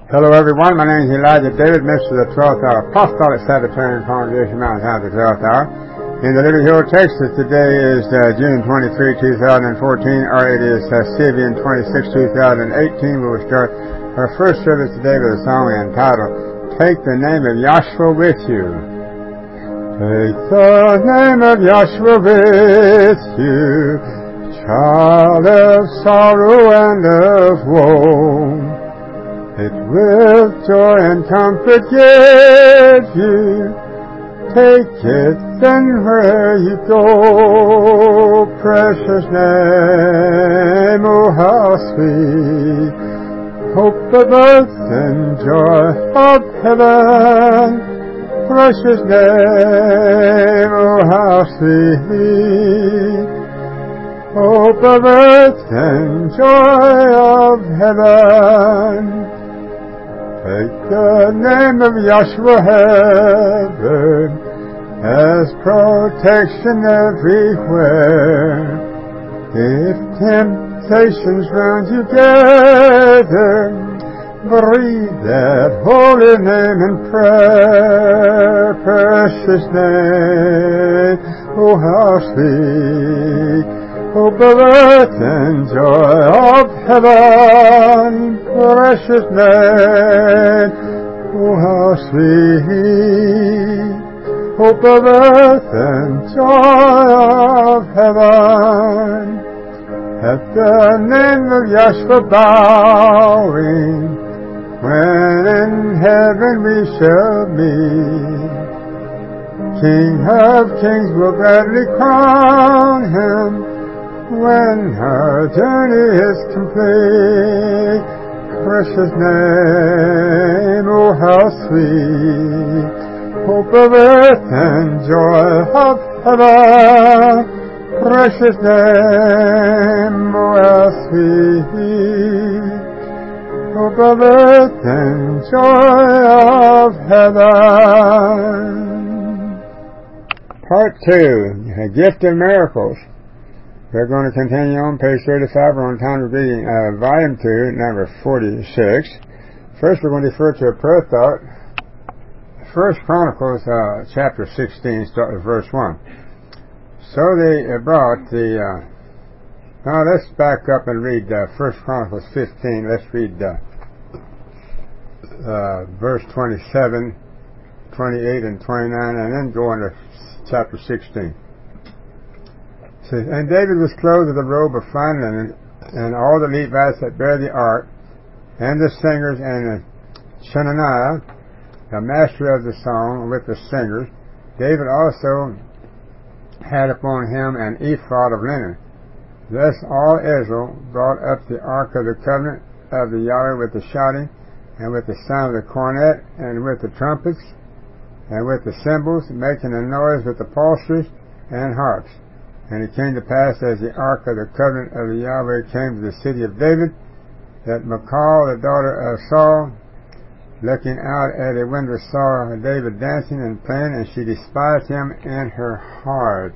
Hello everyone, my name is Elijah David, minister of the 12th Hour Apostolic Sabbatarian Congregation, Mountain Town, the 12th Hour. In the Liberty Hill, Texas, today is June 23, 2014, or it is Sibian 26, 2018. We will start our first service today with a song entitled, Take the Name of Yahshua With You. Take the name of Yahshua with you, child of sorrow and of woe. It will joy and comfort give you. Take it, then where you go. Precious name, oh how sweet. Hope of earth and joy of heaven. Precious name, oh how sweet. Hope of earth and joy of heaven. Take the name of Yahshua heaven as protection everywhere. If temptations round you gather, breathe that holy name in prayer. Precious name, oh how sweet. Hope of earth and joy of heaven, precious name, oh how sweet. Hope of earth and joy of heaven, at the name of Yahshua bowing, when in heaven we shall meet. King of kings will gladly crown him, when our journey is complete. Precious name, oh how sweet. Hope of earth and joy of heaven. Precious name, oh how sweet. Hope of earth and joy of heaven. Part 2, A Gift of Miracles. We're going to continue on page 35. We're on time of reading volume 2, number 46. First, we're going to refer to a prayer thought. First Chronicles chapter 16, start with verse 1. So they brought the... now let's back up and read First Chronicles 15. Let's read verse 27, 28, and 29, and then go on to chapter 16. And David was clothed with a robe of fine linen, and all the Levites that bear the ark, and the singers, and Shenaniah, the master of the song, with the singers. David also had upon him an ephod of linen. Thus all Israel brought up the ark of the covenant of the Yahweh with the shouting, and with the sound of the cornet, and with the trumpets, and with the cymbals, making a noise with the psalteries and harps. And it came to pass, as the ark of the covenant of the Yahweh came to the city of David, that Michal, the daughter of Saul, looking out at a window, saw David dancing and playing, and she despised him in her heart.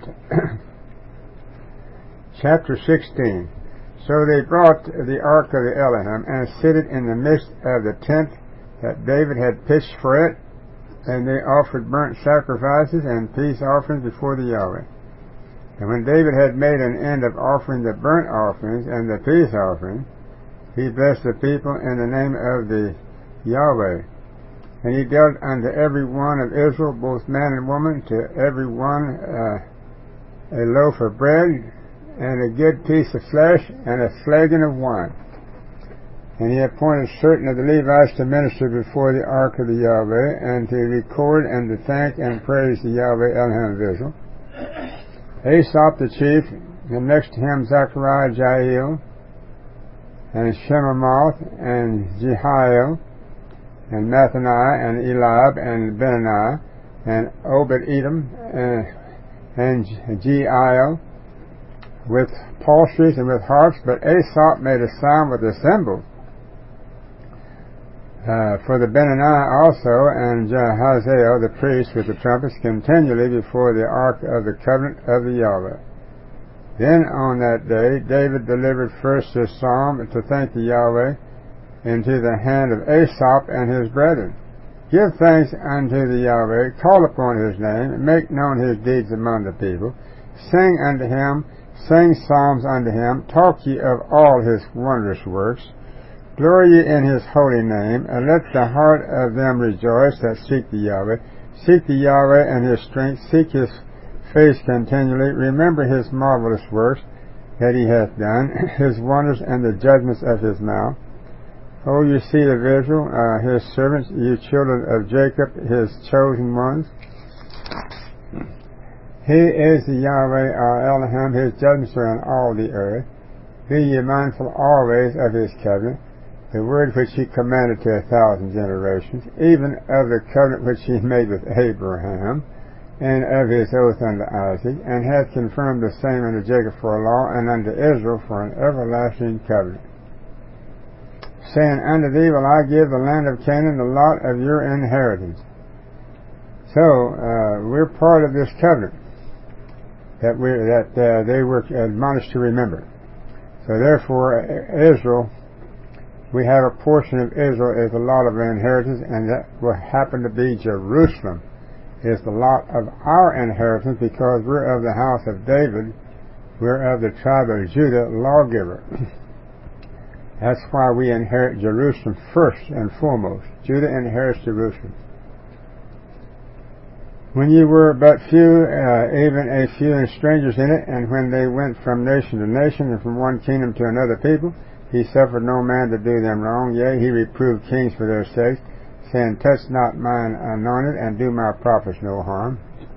Chapter 16. So they brought the ark of the Elohim, and set it in the midst of the tent that David had pitched for it, and they offered burnt sacrifices and peace offerings before the Yahweh. And when David had made an end of offering the burnt offerings and the peace offering, he blessed the people in the name of the Yahweh. And he dealt unto every one of Israel, both man and woman, to every one a loaf of bread, and a good piece of flesh, and a flagon of wine. And he appointed certain of the Levites to minister before the ark of the Yahweh, and to record and to thank and praise the Yahweh Elohim of Israel. Asaph the chief, and next to him Zechariah, Jael, and Shemamoth, and Jehiel, and Mathaniah, and Eliab, and Benaniah, and Obed-Edom, and Jeiel, with psalteries and with harps. But Asaph made a sound with the cymbals. For the Benaniah also, and Jahaziel the priest with the trumpets, continually before the ark of the covenant of the Yahweh. Then on that day David delivered first this psalm to thank the Yahweh, into the hand of Aesop and his brethren. Give thanks unto the Yahweh, call upon his name, make known his deeds among the people. Sing unto him, sing psalms unto him, talk ye of all his wondrous works. Glory ye in his holy name, and let the heart of them rejoice that seek the Yahweh. Seek the Yahweh and his strength, seek his face continually. Remember his marvelous works that he hath done, his wonders and the judgments of his mouth. O you seed of Israel, his servants, you children of Jacob, his chosen ones. He is the Yahweh our Elohim, his judgments are on all the earth. Be ye mindful always of his covenant, the word which he commanded to 1,000 generations, even of the covenant which he made with Abraham, and of his oath unto Isaac, and hath confirmed the same unto Jacob for a law, and unto Israel for an everlasting covenant. Saying, unto thee will I give the land of Canaan, the lot of your inheritance. So, we're part of this covenant that they were admonished to remember. So therefore, Israel, we have a portion of Israel is the lot of inheritance, and that will happen to be Jerusalem is the lot of our inheritance, because we're of the house of David, we're of the tribe of Judah, lawgiver. That's why we inherit Jerusalem first and foremost. Judah inherits Jerusalem. When ye were but few, even a few and strangers in it, and when they went from nation to nation, and from one kingdom to another people, he suffered no man to do them wrong. Yea, he reproved kings for their sakes, saying, touch not mine anointed, and do my prophets no harm.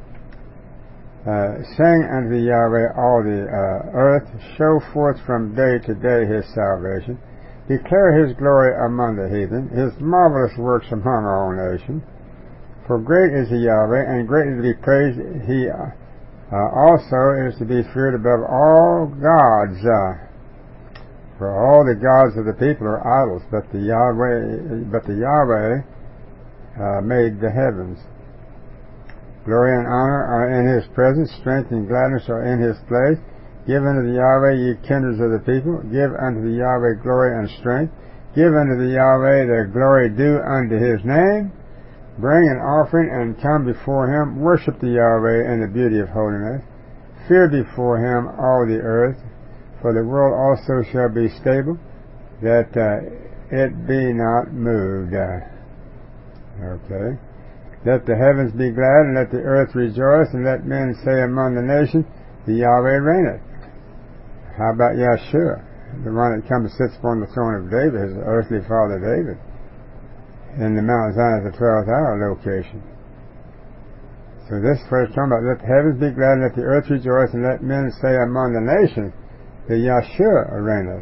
Sing unto the Yahweh all the earth, show forth from day to day his salvation, declare his glory among the heathen, his marvelous works among all nations. For great is the Yahweh, and greatly to be praised. He also is to be feared above all gods. For all the gods of the people are idols, but the Yahweh made the heavens. Glory and honor are in his presence, strength and gladness are in his place. Give unto the Yahweh, ye kindreds of the people. Give unto the Yahweh glory and strength. Give unto the Yahweh the glory due unto his name. Bring an offering and come before him. Worship the Yahweh in the beauty of holiness. Fear before him all the earth, for the world also shall be stable, that it be not moved. Okay. Let the heavens be glad, and let the earth rejoice, and let men say among the nations, the Yahweh reigneth. How about Yahshua, the one that comes and sits upon the throne of David, his earthly father David, in the Mount Zion at the 12th hour location. So this verse talking about, let the heavens be glad, and let the earth rejoice, and let men say among the nations, the Yahshua reigneth.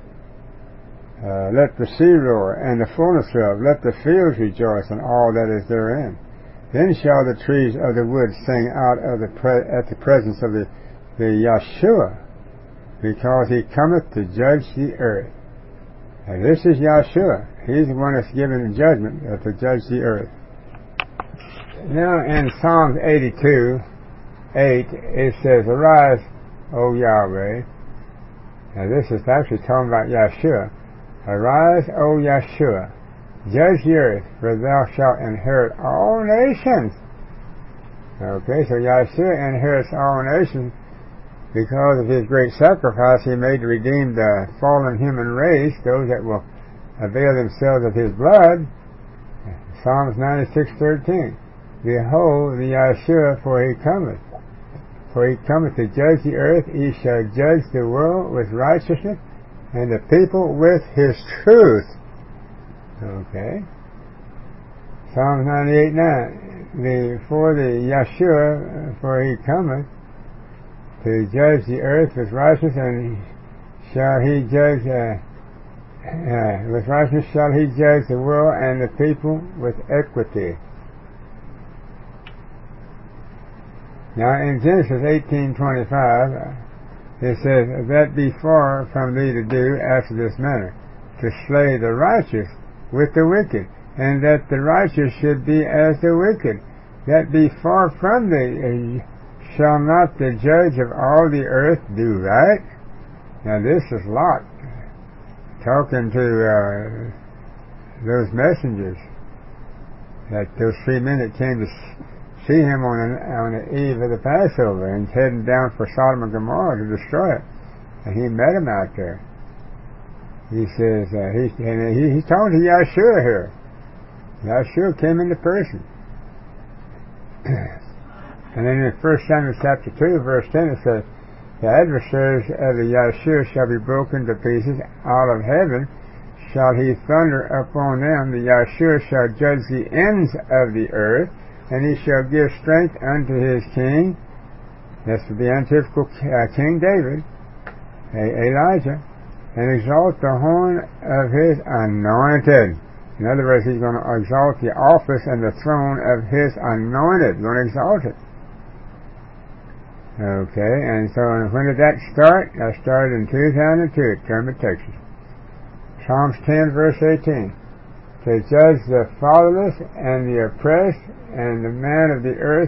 Let the sea roar, and the fullness thereof. Let the fields rejoice, and all that is therein. Then shall the trees of the wood sing out of at the presence of the Yahshua, because he cometh to judge the earth. And this is Yahshua. He's the one that's given the judgment to judge the earth. Now in Psalms 82:8, it says, arise, O Yahweh. Now this is actually talking about Yahshua. Arise, O Yahshua, judge the earth, for thou shalt inherit all nations. Okay, so Yahshua inherits all nations because of his great sacrifice he made to redeem the fallen human race, those that will avail themselves of his blood. Psalms 96:13. Behold the Yahshua, for he cometh. For he cometh to judge the earth, he shall judge the world with righteousness, and the people with his truth. Okay. Psalms 98:9. For the Yahshua, for he cometh to judge the earth with righteousness, and shall he judge with righteousness shall he judge the world and the people with equity. Now in Genesis 18:25, it says, that be far from thee to do after this manner, to slay the righteous with the wicked, and that the righteous should be as the wicked. That be far from thee. Shall not the judge of all the earth do right? Now this is Lot talking to those messengers, that those 3 men that came to see him on the eve of the Passover and heading down for Sodom and Gomorrah to destroy it. And he met him out there. He says, he's talking to Yahshua here. Yahshua came into person. And then in 1 Samuel chapter 2, verse 10, it says, the adversaries of the Yahshua shall be broken to pieces. Out of heaven shall he thunder upon them. The Yahshua shall judge the ends of the earth, and he shall give strength unto his king. That's the antithetical King David, Elijah, and exalt the horn of his anointed. In other words, he's going to exalt the office and the throne of his anointed. He's going to exalt it. Okay, and so when did that start? That started in 2002 at Kermit, Texas. Psalms 10, verse 18. To judge the fatherless and the oppressed, and the man of the earth,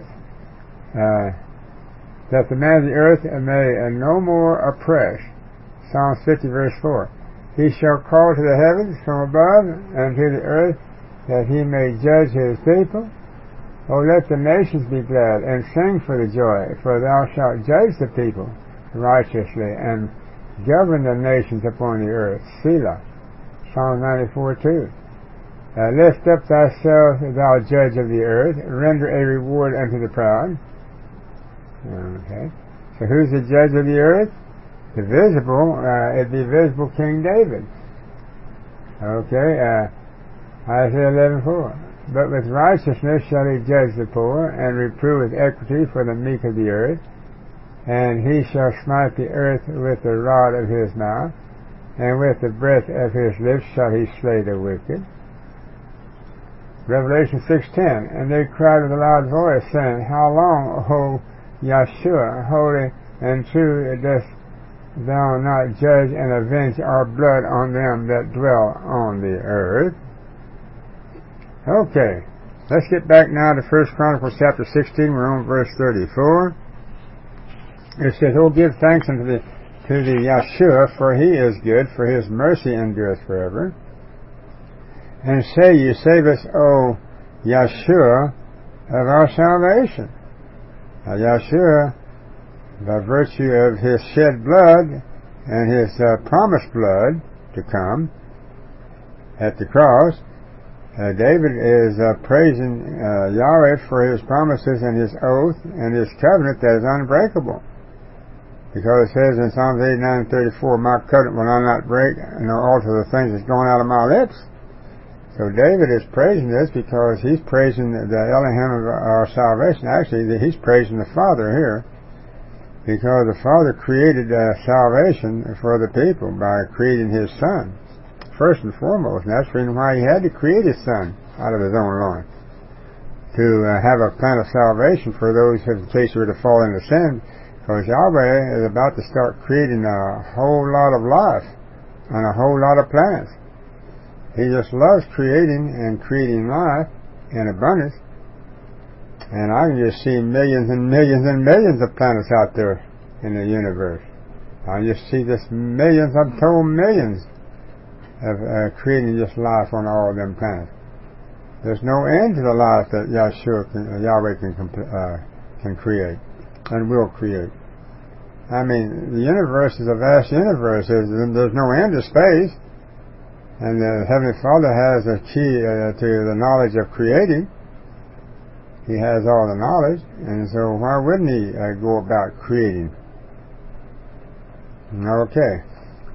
that the man of the earth may no more oppress. Psalms 50, verse 4. He shall call to the heavens from above, and to the earth, that he may judge his people. O let the nations be glad, and sing for the joy, for thou shalt judge the people righteously, and govern the nations upon the earth. Selah. Psalm 94:2. Lift up thyself, thou judge of the earth, render a reward unto the proud. Okay. So who's the judge of the earth? The visible, it'd be visible King David. Okay, Isaiah 11:4. But with righteousness shall he judge the poor, and reprove with equity for the meek of the earth. And he shall smite the earth with the rod of his mouth, and with the breath of his lips shall he slay the wicked. Revelation 6:10. And they cried with a loud voice, saying, How long, O Yahshua, holy and true, dost thou not judge and avenge our blood on them that dwell on the earth? Okay, let's get back now to 1 Chronicles chapter 16. We're on verse 34. It says, Oh, give thanks unto the Yahshua, for he is good, for his mercy endureth forever. And say ye, save us, O Yahshua, of our salvation. Now, Yahshua, by virtue of his shed blood and his promised blood to come at the cross, David is praising Yahweh for his promises and his oath and his covenant that is unbreakable. Because it says in Psalms 89:34, My covenant will I not break, nor alter the things that's going out of my lips. So David is praising this because he's praising the Elohim of our salvation. Actually, he's praising the Father here, because the Father created salvation for the people by creating his Son. First and foremost, and that's the reason why he had to create his Son out of his own loin, to have a plan of salvation for those who, in case they were to fall into sin, because Yahweh is about to start creating a whole lot of life on a whole lot of planets. He just loves creating and creating life in abundance, and I can just see millions and millions and millions of planets out there in the universe. I just see this millions, I'm told millions, of creating just life on all of them planets. There's no end to the life that Yahweh can create and will create. I mean, the universe is a vast universe. There's no end to space, and the Heavenly Father has a key to the knowledge of creating. He has all the knowledge, and so why wouldn't he go about creating? Okay.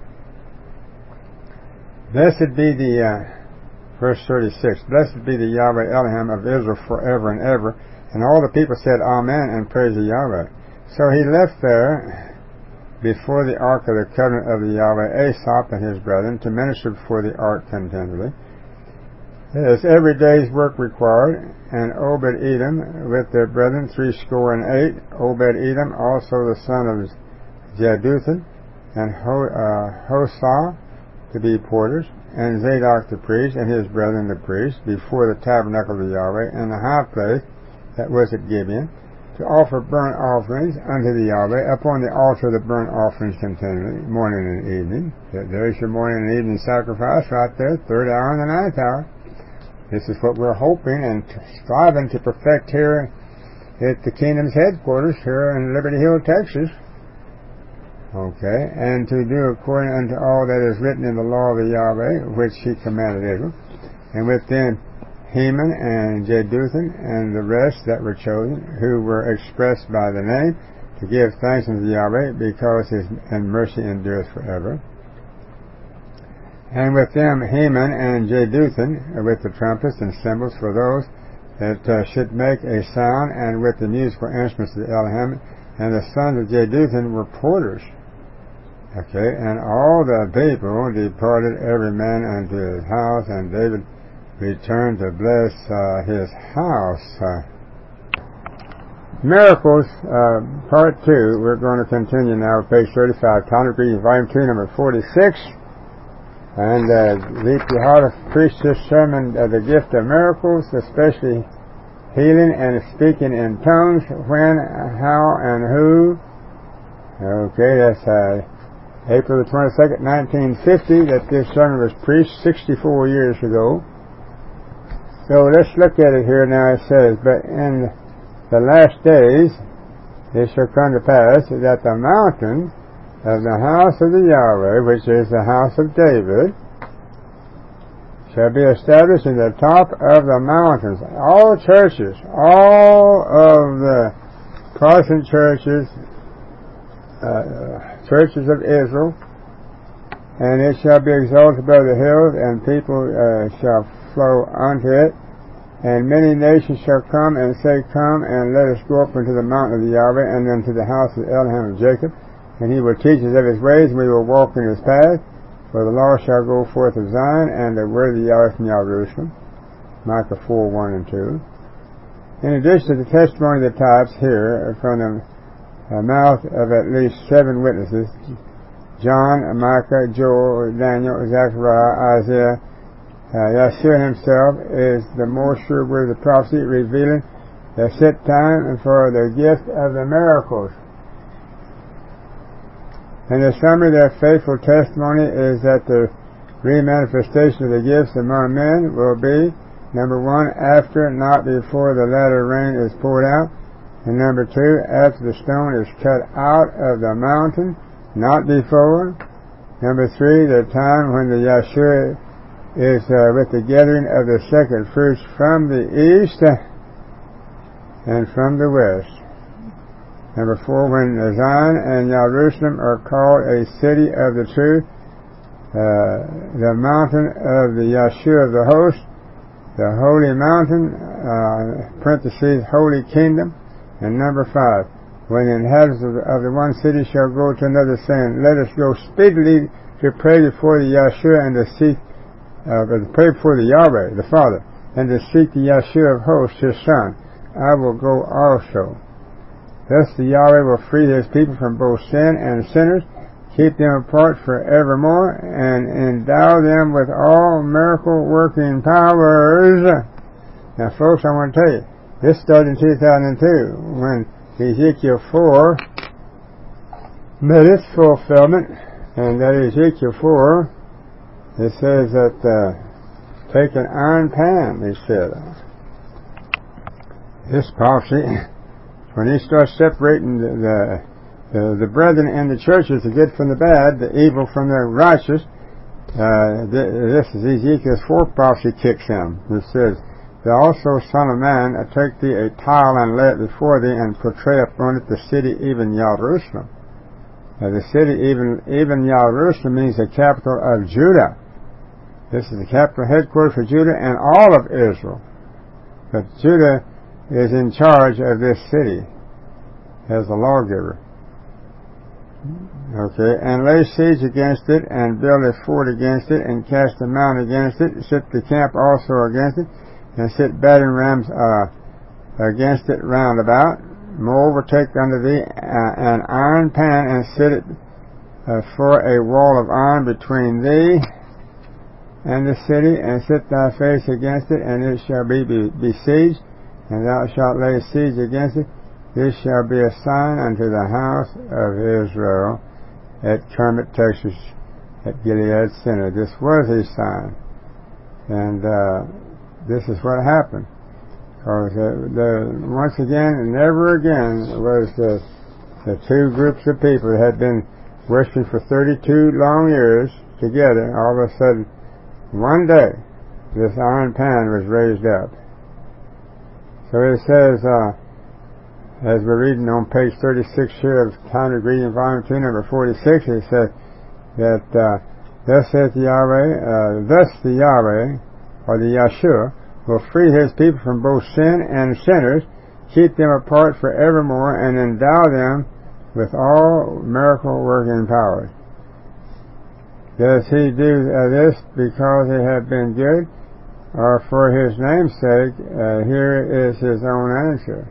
Blessed be verse 36, Blessed be the Yahweh Elohim of Israel forever and ever. And all the people said, Amen, and praise the Yahweh. So he left there before the ark of the covenant of the Yahweh Asaph and his brethren to minister before the ark continually. As every day's work required, and Obed-Edom with their brethren 68, Obed-Edom also the son of Jeduthun, and Hosah to be porters, and Zadok the priest, and his brethren the priests, before the tabernacle of Yahweh, and the high place that was at Gibeon, to offer burnt offerings unto the Yahweh upon the altar of the burnt offerings continually, morning and evening. There's your morning and evening sacrifice right there, third hour and the ninth hour. This is what we're hoping and striving to perfect here at the Kingdom's headquarters here in Liberty Hill, Texas. Okay, and to do according unto all that is written in the law of the Yahweh, which he commanded Israel. And with them Heman and Jeduthun and the rest that were chosen, who were expressed by the name, to give thanks unto Yahweh, because his mercy endureth forever. And with them Heman and Jeduthun, with the trumpets and cymbals for those that should make a sound, and with the musical instruments of the Elohim. And the sons of Jeduthun were porters. Okay, and all the people departed every man unto his house, and David returned to bless his house. Miracles, part 2. We're going to continue now, page 35, Counter Reading, volume 2, number 46. And Lee Pihada preached this sermon, the gift of miracles, especially healing and speaking in tongues, when, how, and who. Okay, that's April the 22nd, 1950, that this sermon was preached 64 years ago. So let's look at it here now. It says, but in the last days it shall come to pass that the mountain of the house of the Yahweh, which is the house of David, shall be established in the top of the mountains. All churches, all of the Protestant churches, churches of Israel, and it shall be exalted above the hills, and people shall flow unto it, and many nations shall come and say, come and let us go up into the mountain of the Yahweh, and unto the house of Elohim of Jacob, and he will teach us of his ways, and we will walk in his path, for the law shall go forth of Zion, and the word of the Yahweh from Jerusalem. Micah 4, 1 and 2. In addition to the testimony of the types here from the mouth of at least 7 witnesses, John, Micah, Joel, Daniel, Zechariah, Isaiah, Yeshua himself is the more sure word of the prophecy, revealing the set time for the gift of the miracles. And the summary of their faithful testimony is that the re-manifestation of the gifts among men will be, number 1, after, not before the latter rain is poured out. And number 2, after the stone is cut out of the mountain, not before. Number 3, the time when the Yeshua is with the gathering of the second fruits from the east and from the west. Number 4, when Zion and Jerusalem are called a city of the truth, the mountain of the Yeshua of the host, the holy mountain, parentheses, holy kingdom. And number 5, when the inhabitants of the one city shall go to another, saying, let us go speedily to pray before the Yeshua and to seek, pray before the Yahweh, the Father, and to seek the Yeshua of hosts, his Son. I will go also. Thus the Yahweh will free his people from both sin and sinners, keep them apart forevermore, and endow them with all miracle-working powers. Now, folks, I want to tell you, this started in 2002, when Ezekiel 4 met its fulfillment, and that Ezekiel 4, it says that, take an iron pan, he said. This prophecy, when he starts separating the brethren in the churches, the good from the bad, the evil from the righteous, this is Ezekiel's 4 prophecy kicks in. It says, thou also, son of man, take thee a tile and lay it before thee, and portray upon it the city, even Jerusalem. The city, even Jerusalem, means the capital of Judah. This is the capital headquarters for Judah and all of Israel. But Judah is in charge of this city as the lawgiver. Okay, and lay siege against it, and build a fort against it, and cast a mount against it, set the camp also against it, and set battering rams against it round about. Moreover, take unto thee an iron pan, and set it for a wall of iron between thee and the city, and set thy face against it, and it shall be besieged, and thou shalt lay siege against it, This shall be a sign unto the house of Israel at Kermit, Texas, at Gilead Center. This was his sign. And this is what happened. Because once again, never again was the two groups of people that had been worshiping for 32 long years together. All of a sudden, one day, this iron pan was raised up. So it says, as we're reading on page 36 here of Time Reading, Volume 2, number 46, it says that, thus saith Yahweh, thus the Yahweh, or the Yahshua, will free his people from both sin and sinners, keep them apart forevermore, and endow them with all miracle-working powers. Does he do this because they have been good, or for his name's sake? Here is his own answer.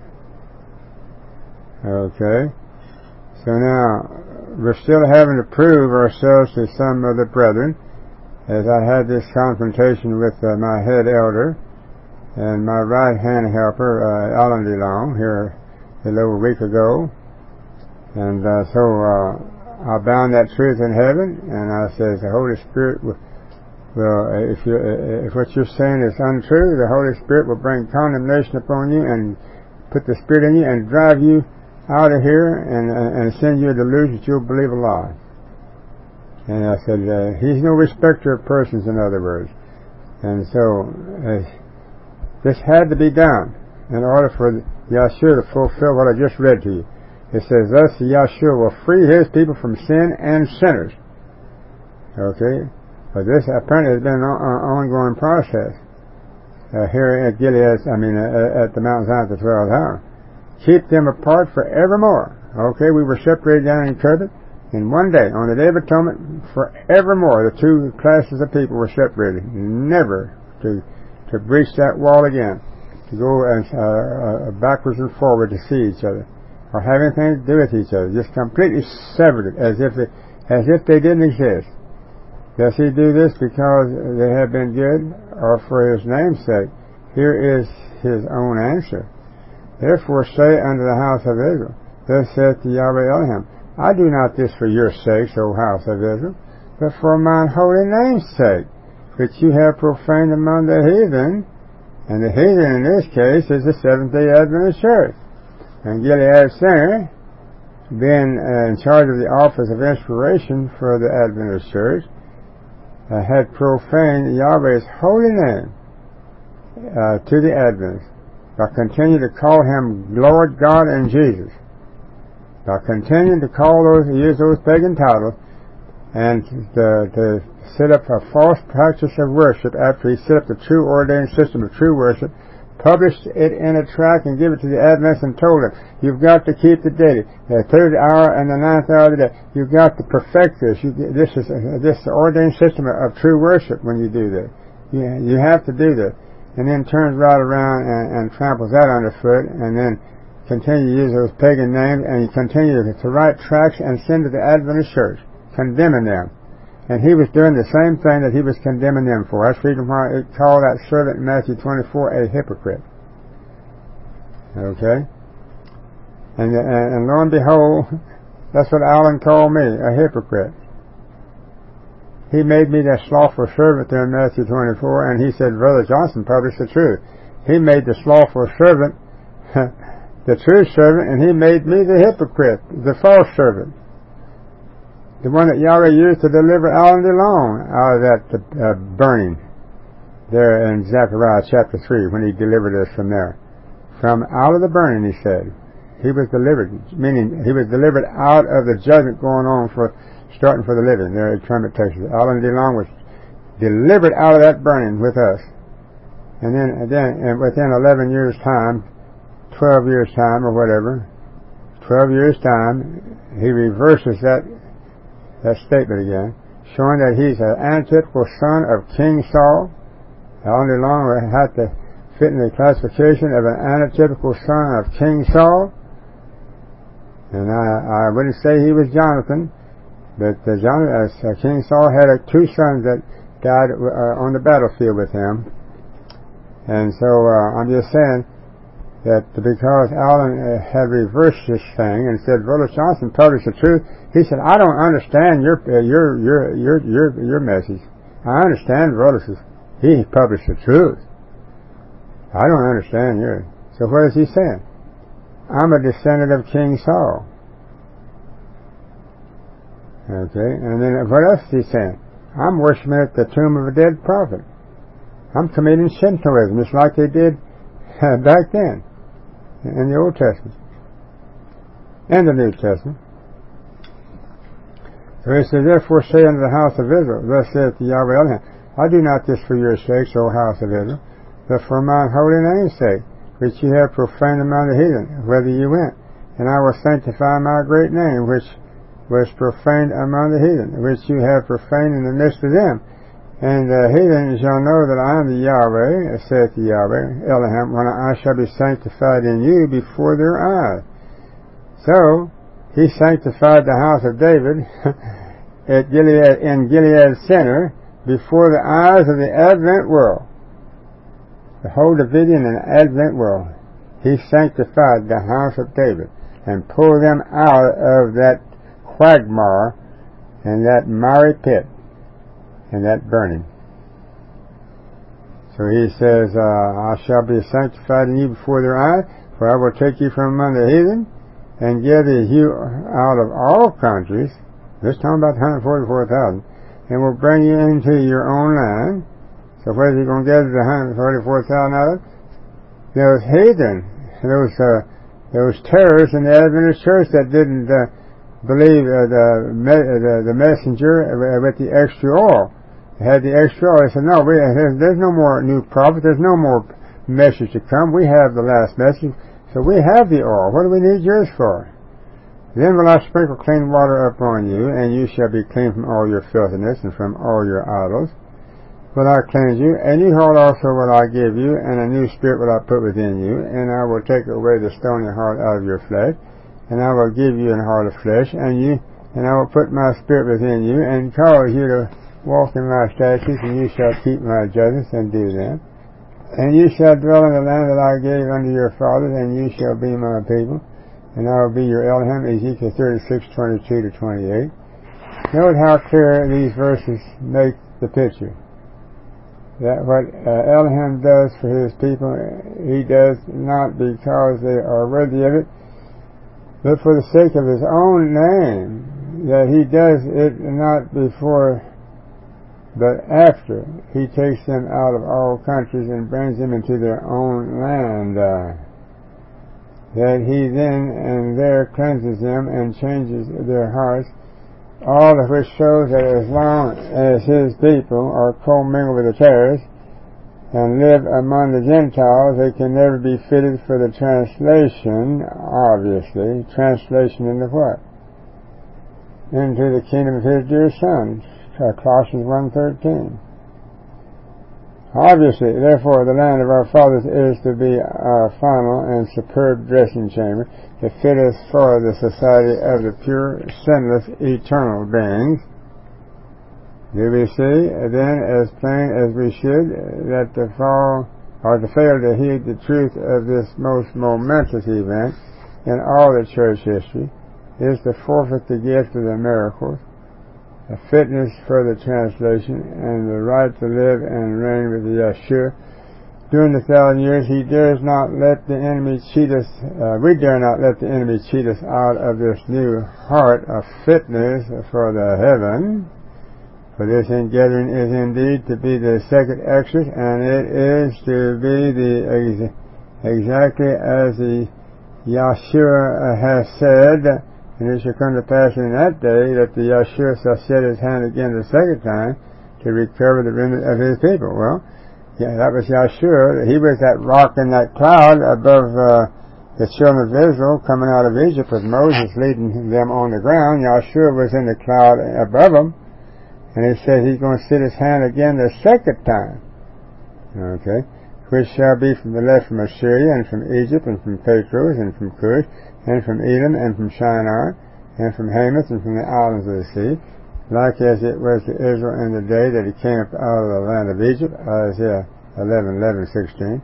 Okay. So now, we're still having to prove ourselves to some of the brethren, as I had this confrontation with my head elder and my right-hand helper, Alan DeLong, here a little week ago. And so I bound that truth in heaven, and I said, the Holy Spirit will if what you're saying is untrue, the Holy Spirit will bring condemnation upon you and put the Spirit in you and drive you out of here and send you a delusion that you'll believe a lie. And I said, he's no respecter of persons, in other words. And so this had to be done in order for Yahshua to fulfill what I just read to you. It says, thus Yahshua will free his people from sin and sinners. Okay? But this apparently has been an ongoing process here at Gilead, at the Mount Zion at the 12th hour. Keep them apart forevermore. Okay, we were separated down in Kermit, and one day, on the Day of Atonement, forevermore, the two classes of people were separated, never to breach that wall again, to go backwards and forward to see each other, or have anything to do with each other. Just completely severed it, as if they didn't exist. Does he do this because they have been good, or for his name's sake? Here is his own answer. Therefore say unto the house of Israel, thus saith Yahweh Elohim, I do not this for your sakes, O house of Israel, but for mine holy name's sake, which you have profaned among the heathen. And the heathen in this case is the Seventh-day Adventist Church. And Gilead Center, being in charge of the office of inspiration for the Adventist Church, had profaned Yahweh's holy name to the Adventists by continuing to call him Lord God and Jesus, by continuing to use those pagan titles, and to set up a false practice of worship after he set up the true ordained system of true worship, published it in a tract and give it to the Adventists and told them, you've got to keep the day, the 3rd hour and the 9th hour of the day. You've got to perfect this. This is the ordained system of true worship when you do this. You have to do this. And then turns right around and tramples that underfoot, and then continue to use those pagan names, and you continue to write tracts and send to the Adventist Church, condemning them. And he was doing the same thing that he was condemning them for. That's the reason why it called that servant in Matthew 24 a hypocrite. Okay? And lo and behold, that's what Alan called me, a hypocrite. He made me that slothful servant there in Matthew 24, and he said, Brother Johnson published the truth. He made the slothful servant the true servant, and he made me the hypocrite, the false servant. The one that Yahweh used to deliver Alan DeLong out of that burning there in Zechariah chapter 3, when he delivered us from there. From out of the burning, he said. He was delivered, meaning he was delivered out of the judgment going on starting for the living there at Kermit, Texas. Alan DeLong was delivered out of that burning with us. And then within 11 years' time, 12 years' time or whatever, 12 years' time, he reverses that statement again, showing that he's an antithetical son of King Saul. Alan DeLong had to fit in the classification of an antithetical son of King Saul. And I wouldn't say he was Jonathan, but King Saul had 2 sons that died on the battlefield with him. And so I'm just saying, that because Allen had reversed this thing and said Willis Johnson published the truth, he said, I don't understand your message. I understand Willis's. He published the truth. I don't understand yours. So what is he saying? I'm a descendant of King Saul. Okay, and then what else is he saying? I'm worshiping at the tomb of a dead prophet. I'm committing Shintoism, just like they did back then in the Old Testament and the New Testament. So he says, therefore say unto the house of Israel, thus saith the Yahweh Elohim, I do not this for your sakes, O house of Israel, but for mine holy name's sake, which ye have profaned among the heathen, whither ye went. And I will sanctify my great name, which was profaned among the heathen, which you have profaned in the midst of them. And the heathen shall know that I am the Yahweh, saith the Yahweh Elohim, when I shall be sanctified in you before their eyes. So, he sanctified the house of David at Gilead, in Gilead Center, before the eyes of the Advent world. The whole Davidian and Advent world. He sanctified the house of David and pulled them out of that quagmire and that miry pit and that burning. So he says, I shall be sanctified in you before their eyes, for I will take you from among the heathen and gather you out of all countries, this time about 144,000, and will bring you into your own land. So where is he going to gather the 144,000 out of? Those heathen, those terrorists in the Adventist church that didn't believe the messenger with the extra oil. They had the extra oil. They said, no, there's no more new prophet. There's no more message to come. We have the last message. So we have the oil. What do we need yours for? Then will I sprinkle clean water upon you, and you shall be clean from all your filthiness and from all your idols. Will I cleanse you, and you heart also will I give you, and a new spirit will I put within you, and I will take away the stony heart out of your flesh, and I will give you an heart of flesh, and I will put my spirit within you, and cause you to walk in my statutes, and you shall keep my judgments and do them. And you shall dwell in the land that I gave unto your fathers, and you shall be my people, and I will be your Elohim. Ezekiel 36:22-28. Note how clear these verses make the picture. That what Elohim does for his people, he does not because they are worthy of it, but for the sake of his own name, that he does it not before but after he takes them out of all countries and brings them into their own land, that he then and there cleanses them and changes their hearts, all of which shows that as long as his people are commingled with the terrorists and live among the Gentiles, they can never be fitted for the translation, obviously. Translation into what? Into the kingdom of his dear Son, Colossians 1:13. Obviously, therefore, the land of our fathers is to be our final and superb dressing chamber, to fit us for the society of the pure, sinless, eternal beings. Do we see, then, as plain as we should, that to fall, or to fail to heed the truth of this most momentous event in all the church history, is to forfeit the gift of the miracles, a fitness for the translation, and the right to live and reign with the Yeshua. During the 1,000 years, he dares not let the enemy cheat us, we dare not let the enemy cheat us out of this new heart of fitness for the heaven. For this ingathering is indeed to be the second Exodus, and it is to be the exactly as the Yeshua has said. And it shall come to pass in that day that the Yeshua shall set his hand again the second time to recover the remnant of his people. Well, yeah, that was Yeshua. He was that rock in that cloud above the children of Israel coming out of Egypt with Moses leading them on the ground. Yeshua was in the cloud above them. And he said he's going to set his hand again the second time. Okay. Which shall be from the left from Assyria, and from Egypt, and from Patros, and from Cush, and from Edom, and from Shinar, and from Hamath, and from the islands of the sea, like as it was to Israel in the day that he came up out of the land of Egypt, Isaiah 11:16.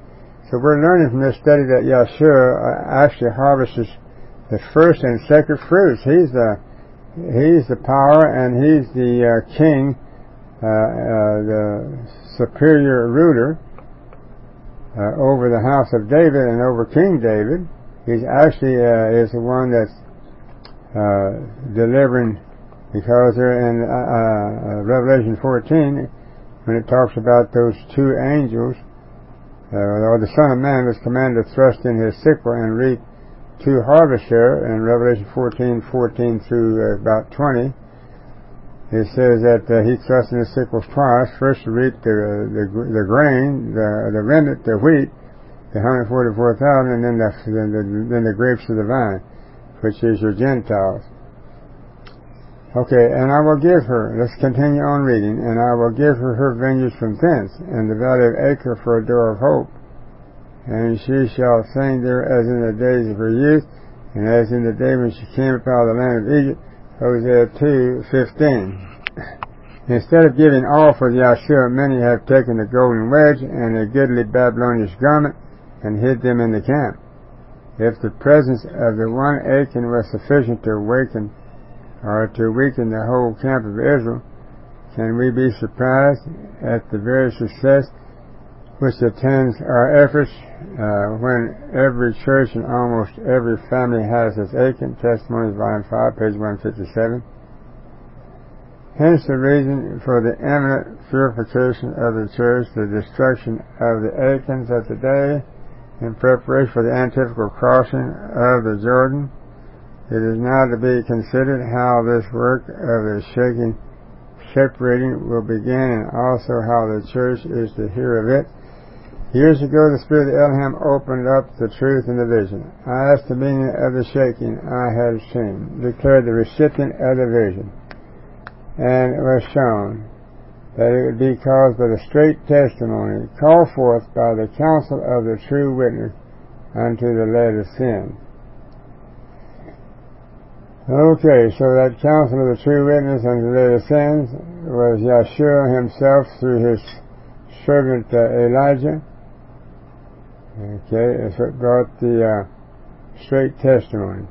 So we're learning from this study that Yahshua actually harvests the first and second fruits. He's the power, and he's the king, the superior ruler over the house of David and over King David. He's actually is the one that's delivering, because they're in Revelation 14, when it talks about those two angels, or the Son of Man was commanded to thrust in his sickle and reap two harvests there in Revelation 14 through about 20. It says that he thrust in his sickle twice, first to reap the grain, the remnant, the wheat, the 144,000, and then the grapes of the vine, which is your Gentiles. Okay, and I will give her, let's continue on reading, and I will give her vineyards from thence, and the valley of Acre for a door of hope. And she shall sing there as in the days of her youth, and as in the day when she came up out of the land of Egypt. Hosea 2:15. Instead of giving all for Yahshua, many have taken the golden wedge and a goodly Babylonish garment and hid them in the camp. If the presence of the one Achan was sufficient to awaken or to weaken the whole camp of Israel, can we be surprised at the very success which attends our efforts when every church and almost every family has its Achan? Testimonies, Volume 5, page 157. Hence the reason for the imminent purification of the church, the destruction of the Achans of today, in preparation for the antithetical crossing of the Jordan. It is now to be considered how this work of the separating will begin, and also how the church is to hear of it. Years ago, the Spirit of Elohim opened up the truth in the vision. I asked the meaning of the shaking I had seen, declared the recipient of the vision, and it was shown that it would be caused by the straight testimony called forth by the counsel of the true witness unto the lead of sin. Okay, so that counsel of the true witness unto the lead of sins was Yahshua himself through his servant Elijah. Okay, it's what brought the straight testimony.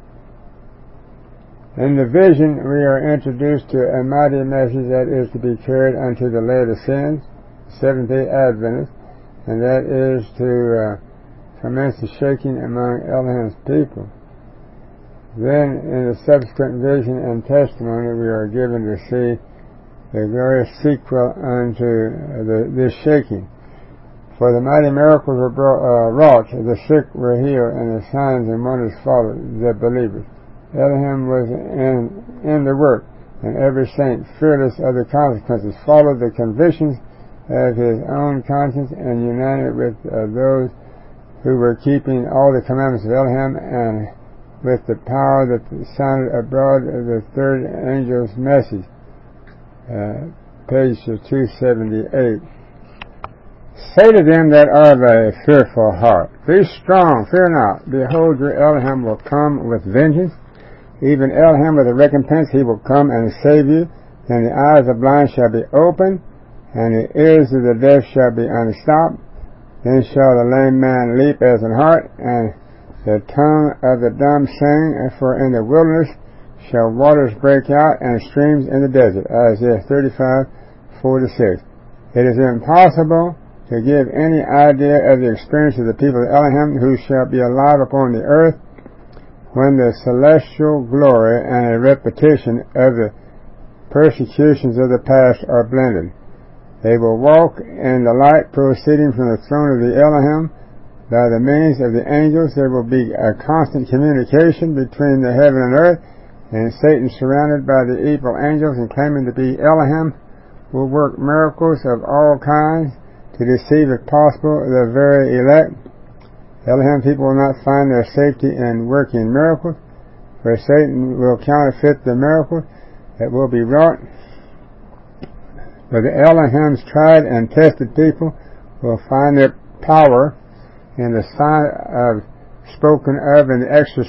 In the vision, we are introduced to a mighty message that is to be carried unto the Laodiceans, Seventh-day Adventists, and that is to commence the shaking among Elohim's people. Then, in the subsequent vision and testimony, we are given to see the glorious sequel unto this shaking. For the mighty miracles were wrought, the sick were healed, and the signs and wonders followed the believers. Elohim was in the work, and every saint, fearless of the consequences, followed the convictions of his own conscience and united with those who were keeping all the commandments of Elohim, and with the power that sounded abroad of the third angel's message. Page 278. Say to them that are of a fearful heart, be strong, fear not. Behold, your Elohim will come with vengeance. Even Elohim with a recompense, he will come and save you. Then the eyes of the blind shall be opened, and the ears of the deaf shall be unstopped. Then shall the lame man leap as an hart, and the tongue of the dumb sing. For in the wilderness shall waters break out, and streams in the desert. Isaiah 35:4-6. It is impossible to give any idea of the experience of the people of Elohim who shall be alive upon the earth when the celestial glory and a repetition of the persecutions of the past are blended. They will walk in the light proceeding from the throne of the Elohim. By the means of the angels there will be a constant communication between the heaven and earth, and Satan, surrounded by the evil angels and claiming to be Elohim, will work miracles of all kinds to deceive, if possible, the very elect. Elohim people will not find their safety in working miracles, for Satan will counterfeit the miracles that will be wrought. But the Elohim's tried and tested people will find their power in the sign of spoken of in Exodus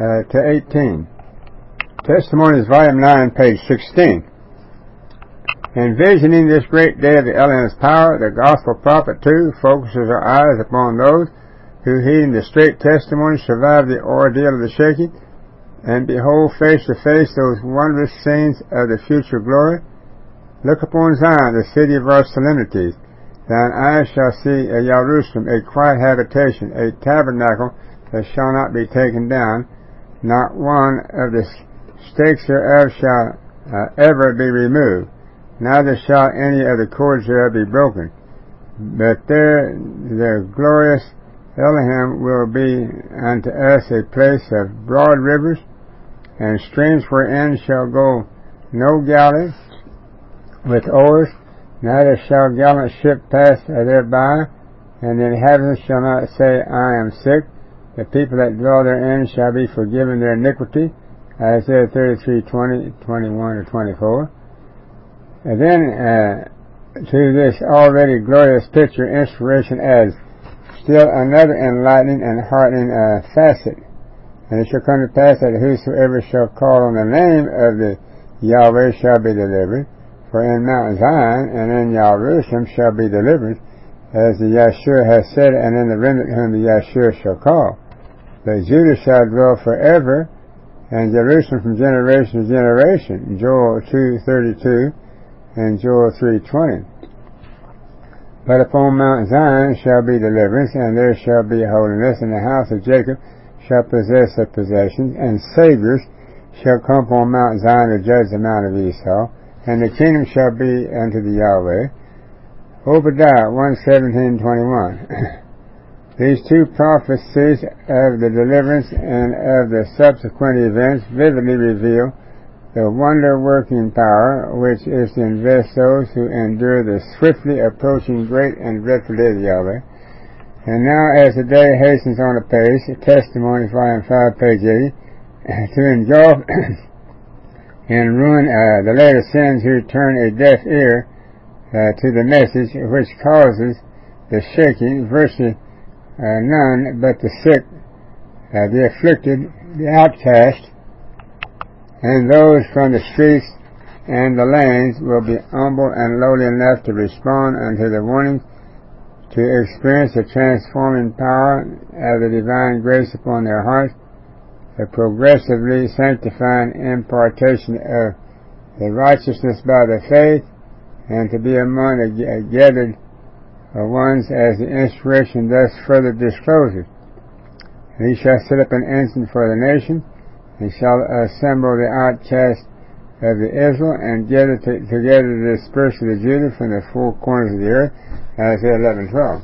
31:12-18. Testimonies, Volume 9, page 16. Envisioning this great day of the Elohim's power, the gospel prophet too focuses our eyes upon those who, heeding the straight testimony, survive the ordeal of the shaking, and behold face to face those wondrous scenes of the future glory. Look upon Zion, the city of our solemnities. Thine eyes shall see a Jerusalem, a quiet habitation, a tabernacle that shall not be taken down. Not one of the stakes thereof shall ever be removed, neither shall any of the cords thereof be broken. But there the glorious Elohim will be unto us a place of broad rivers, and streams wherein shall go no galley with oars, neither shall gallant ship pass thereby, and the inhabitants shall not say, I am sick. The people that dwell therein shall be forgiven their iniquity. Isaiah 33:20, 21 or 24. And then to this already glorious picture, inspiration adds still another enlightening and heartening facet. And it shall come to pass that whosoever shall call on the name of the Yahweh shall be delivered. For in Mount Zion and in Jerusalem shall be delivered, as the Yahshua has said, and in the remnant whom the Yahshua shall call. But Judah shall dwell forever, and Jerusalem from generation to generation. Joel 2:32 and Joel 3:20. But upon Mount Zion shall be deliverance, and there shall be holiness, and the house of Jacob shall possess her possessions, and saviors shall come upon Mount Zion to judge the mount of Esau, and the kingdom shall be unto the Yahweh. Obadiah 1:17-21. These two prophecies of the deliverance and of the subsequent events vividly reveal the wonder-working power which is to invest those who endure the swiftly approaching great and dreadful day of Yahweh. And now, as the day hastens on apace, Testimonies, Volume 5, page 80, to engulf and ruin the later sins who turn a deaf ear to the message, which causes the shaking, virtually none but the sick, the afflicted, the outcast, and those from the streets and the lanes will be humble and lowly enough to respond unto the warning, to experience the transforming power of the divine grace upon their hearts, the progressively sanctifying impartation of the righteousness by the faith, and to be among the gathered ones as the inspiration thus further discloses. And he shall set up an ensign for the nation, he shall assemble the outcast of the Israel, and gather together the dispersed of the Judah from the four corners of the earth. Isaiah 11:12.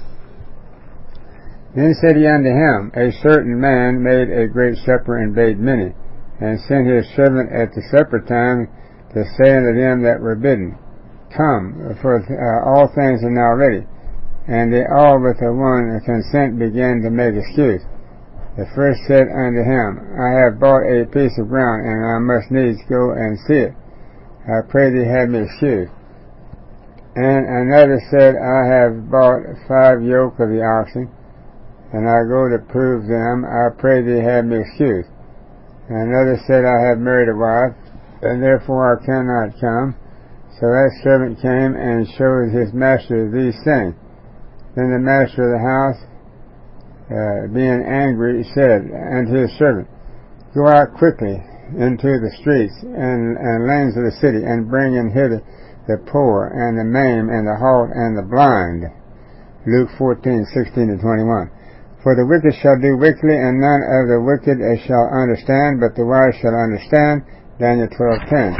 Then said he unto him, A certain man made a great supper and bade many, and sent his servant at the supper time to say unto them that were bidden, Come, for all things are now ready. And they all with a one consent began to make excuse. The first said unto him, I have bought a piece of ground, and I must needs go and see it. I pray thee have me excused. And another said, I have bought 5 yoke of the oxen, and I go to prove them. I pray thee have me excused. And another said, I have married a wife, and therefore I cannot come. So that servant came and showed his master these things. Then the master of the house, being angry, said unto his servant, Go out quickly into the streets and lanes of the city, and bring in hither the poor, and the maimed, and the halt, and the blind. Luke 14:16-21. For the wicked shall do wickedly, and none of the wicked shall understand, but the wise shall understand. Daniel 12:10.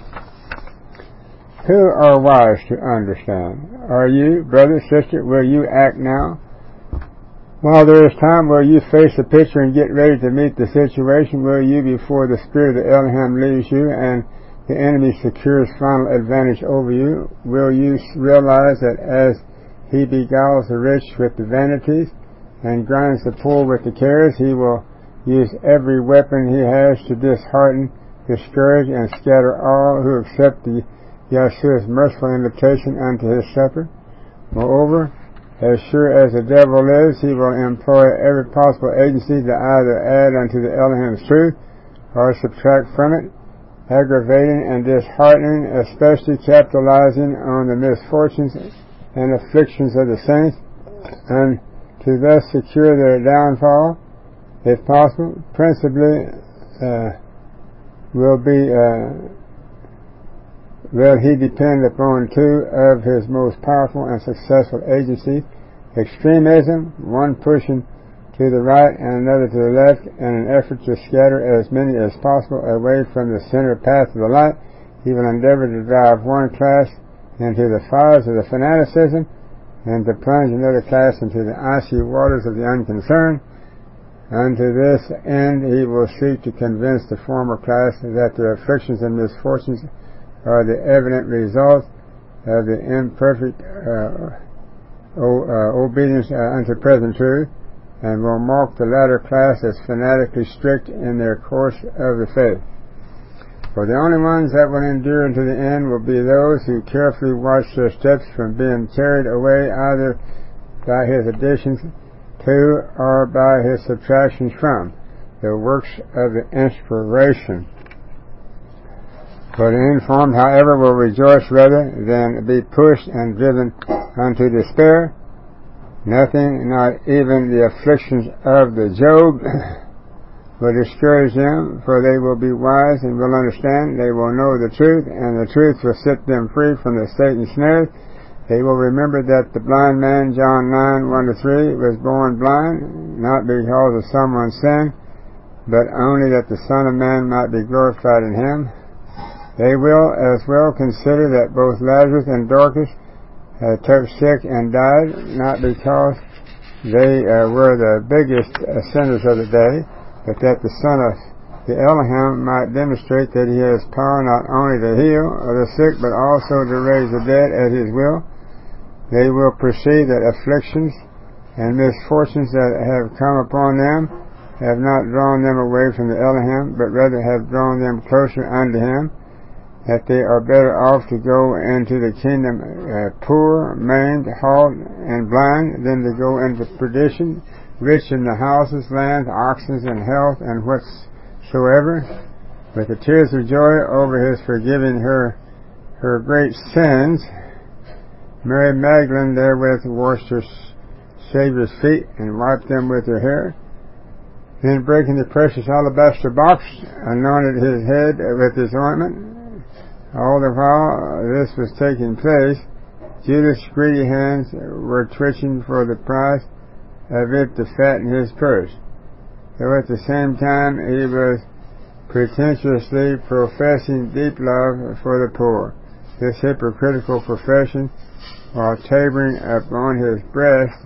Who are wise to understand? Are you, brother, sister? Will you act now? While there is time, will you face the picture and get ready to meet the situation? Will you, before the Spirit of Elohim leaves you and the enemy secures final advantage over you, will you realize that as he beguiles the rich with the vanities and grinds the poor with the cares, he will use every weapon he has to dishearten, discourage, and scatter all who accept the Yahshua's merciful invitation unto his supper? Moreover, as sure as the devil lives, he will employ every possible agency to either add unto the Elohim's truth or subtract from it, aggravating and disheartening, especially capitalizing on the misfortunes and afflictions of the saints, and to thus secure their downfall, if possible. Principally will he depend upon two of his most powerful and successful agencies: extremism, one pushing to the right and another to the left, in an effort to scatter as many as possible away from the center path of the light. He will endeavor to drive one class into the fires of the fanaticism, and to plunge another class into the icy waters of the unconcerned. Unto this end he will seek to convince the former class that their afflictions and misfortunes are the evident result of the imperfect obedience unto present truth, and will mark the latter class as fanatically strict in their course of the faith. For the only ones that will endure unto the end will be those who carefully watch their steps from being carried away either by his additions to or by his subtractions from the works of the inspiration. For the informed, however, will rejoice rather than be pushed and driven unto despair. Nothing, not even the afflictions of the Job, will discourage them, for they will be wise and will understand. They will know the truth, and the truth will set them free from the Satan's snares. They will remember that the blind man, John 9:1-3, was born blind, not because of someone's sin, but only that the Son of Man might be glorified in him. They will as well consider that both Lazarus and Dorcas took sick and died, not because they were the biggest sinners of the day, but that the Son of the Elohim might demonstrate that he has power not only to heal the sick, but also to raise the dead at his will. They will perceive that afflictions and misfortunes that have come upon them have not drawn them away from the Elohim, but rather have drawn them closer unto him, that they are better off to go into the kingdom poor, maimed, halt, and blind than to go into perdition, rich in the houses, lands, oxen, and health, and whatsoever. With the tears of joy over his forgiving her great sins, Mary Magdalene therewith washed her Saviour's feet and wiped them with her hair. Then, breaking the precious alabaster box, anointed his head with his ointment. All the while this was taking place, Judas' greedy hands were twitching for the price of it to fatten his purse, though at the same time he was pretentiously professing deep love for the poor. This hypocritical profession, while tabering upon his breast,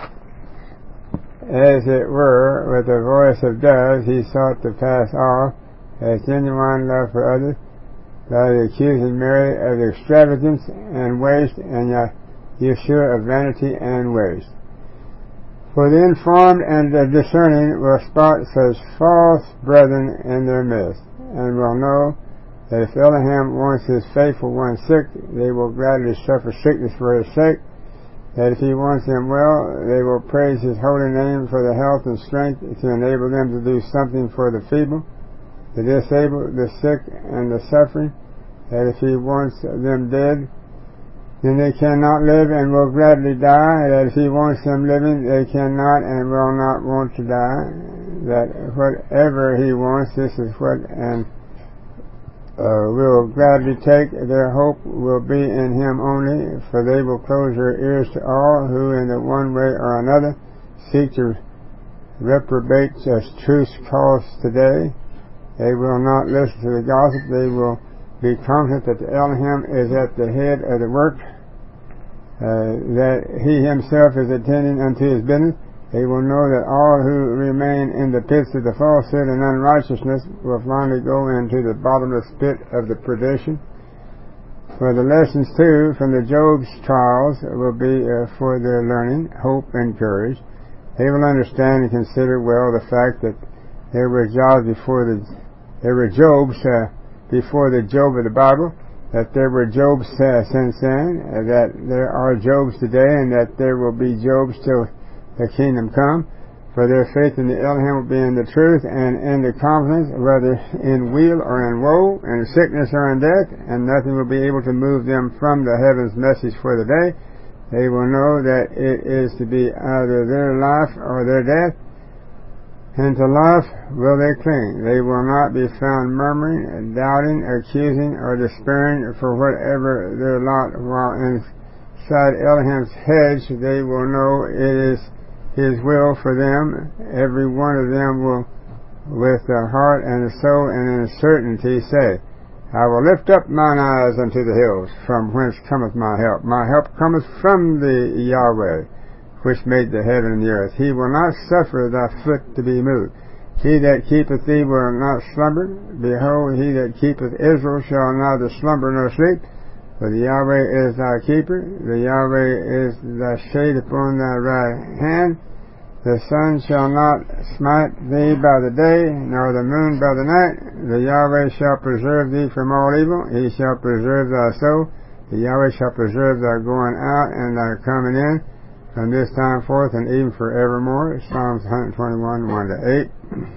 as it were, with a voice of doves, he sought to pass off as genuine love for others, by accusing Mary of extravagance and waste, and Yeshua of vanity and waste. For the informed and the discerning will spot such false brethren in their midst, and will know that if Elohim wants his faithful ones sick, they will gladly suffer sickness for his sake, that if he wants them well, they will praise his holy name for the health and strength to enable them to do something for the feeble, the disabled, the sick, and the suffering, that if he wants them dead, then they cannot live and will gladly die, that if he wants them living, they cannot and will not want to die, that whatever he wants, this is what, and will gladly take. Their hope will be in him only, for they will close their ears to all who in the one way or another seek to reprobate truth's cause today. They will not listen to the gospel. They will be confident that the Elohim is at the head of the work, that he himself is attending unto his business. They will know that all who remain in the pits of the falsehood and unrighteousness will finally go into the bottomless pit of the perdition. For the lessons, too, from the Job's trials will be for their learning, hope, and courage. They will understand and consider well the fact that there were Jobs before the Job of the Bible, that there were Jobs since then, that there are Jobs today, and that there will be Jobs till the kingdom come. For their faith in the Elohim will be in the truth and in the confidence, whether in weal or in woe, in sickness or in death, and nothing will be able to move them from the heaven's message for the day. They will know that it is to be either their life or their death, and to life will they cling. They will not be found murmuring, doubting, accusing, or despairing for whatever their lot. While inside Elohim's hedge, they will know it is His will for them. Every one of them will, with the heart and the soul and in certainty, say, I will lift up mine eyes unto the hills, from whence cometh my help. My help cometh from the Yahweh, which made the heaven and the earth. He will not suffer thy foot to be moved. He that keepeth thee will not slumber. Behold, he that keepeth Israel shall neither slumber nor sleep. For the Yahweh is thy keeper. The Yahweh is thy shade upon thy right hand. The sun shall not smite thee by the day, nor the moon by the night. The Yahweh shall preserve thee from all evil. He shall preserve thy soul. The Yahweh shall preserve thy going out and thy coming in, from this time forth and even forevermore. Psalms 121, 1-8.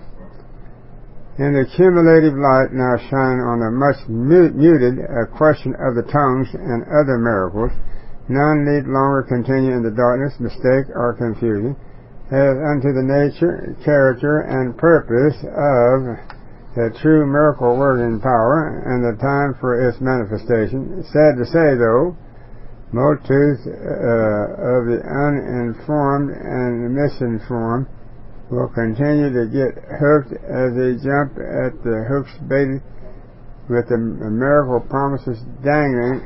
In the cumulative light now shining on the much muted question of the tongues and other miracles, none need longer continue in the darkness, mistake, or confusion, as unto the nature, character, and purpose of the true miracle working power and the time for its manifestation. Sad to say, though, multitudes of the uninformed and misinformed will continue to get hooked as they jump at the hooks baited with the miracle promises dangling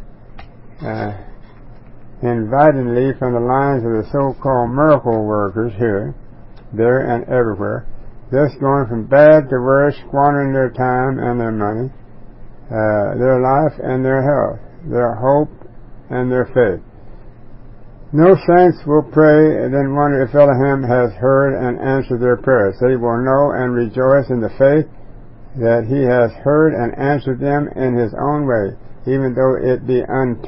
invitingly from the lines of the so-called miracle workers here, there, and everywhere, thus going from bad to worse, squandering their time and their money, their life and their health, their hope and their faith. No saints will pray and then wonder if Elohim has heard and answered their prayers. They will know and rejoice in the faith that He has heard and answered them in His own way, even though it be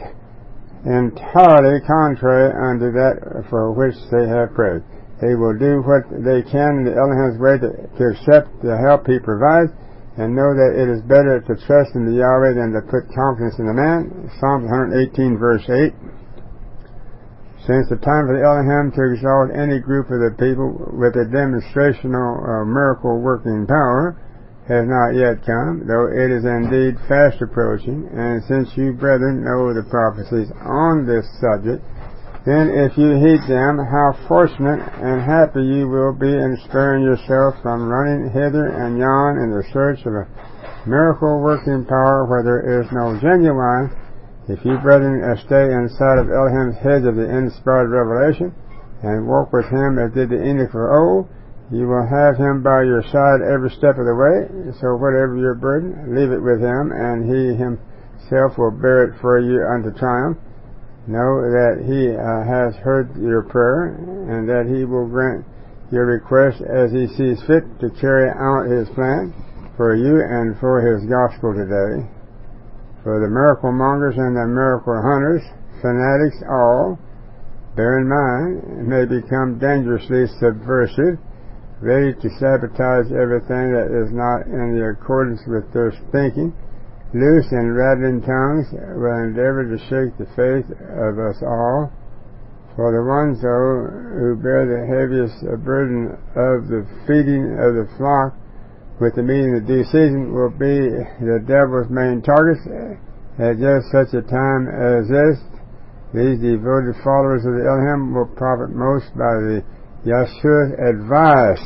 entirely contrary unto that for which they have prayed. They will do what they can in the Elohim's way to accept the help He provides, and know that it is better to trust in the Yahweh than to put confidence in the man. Psalms 118, verse 8. Since the time for the Elohim to exalt any group of the people with a demonstrational miracle working power has not yet come, though it is indeed fast approaching, and since you brethren know the prophecies on this subject, then if you heed them, how fortunate and happy you will be in sparing yourself from running hither and yon in the search of a miracle working power where there is no genuine. If you brethren stay inside of Elohim's hedge of the inspired revelation, and walk with Him as did the Enoch of old, you will have Him by your side every step of the way. So whatever your burden, leave it with Him, and He Himself will bear it for you unto triumph. Know that He has heard your prayer, and that He will grant your request as He sees fit to carry out His plan for you and for His gospel today. For the miracle mongers and the miracle hunters, fanatics all, bear in mind, may become dangerously subversive, ready to sabotage everything that is not in the accordance with their thinking. Loose and rattling tongues will endeavor to shake the faith of us all. For the ones, though, who bear the heaviest burden of the feeding of the flock with the meat in the due season will be the devil's main targets at just such a time as this. These devoted followers of the Elohim will profit most by the Yeshua's advice.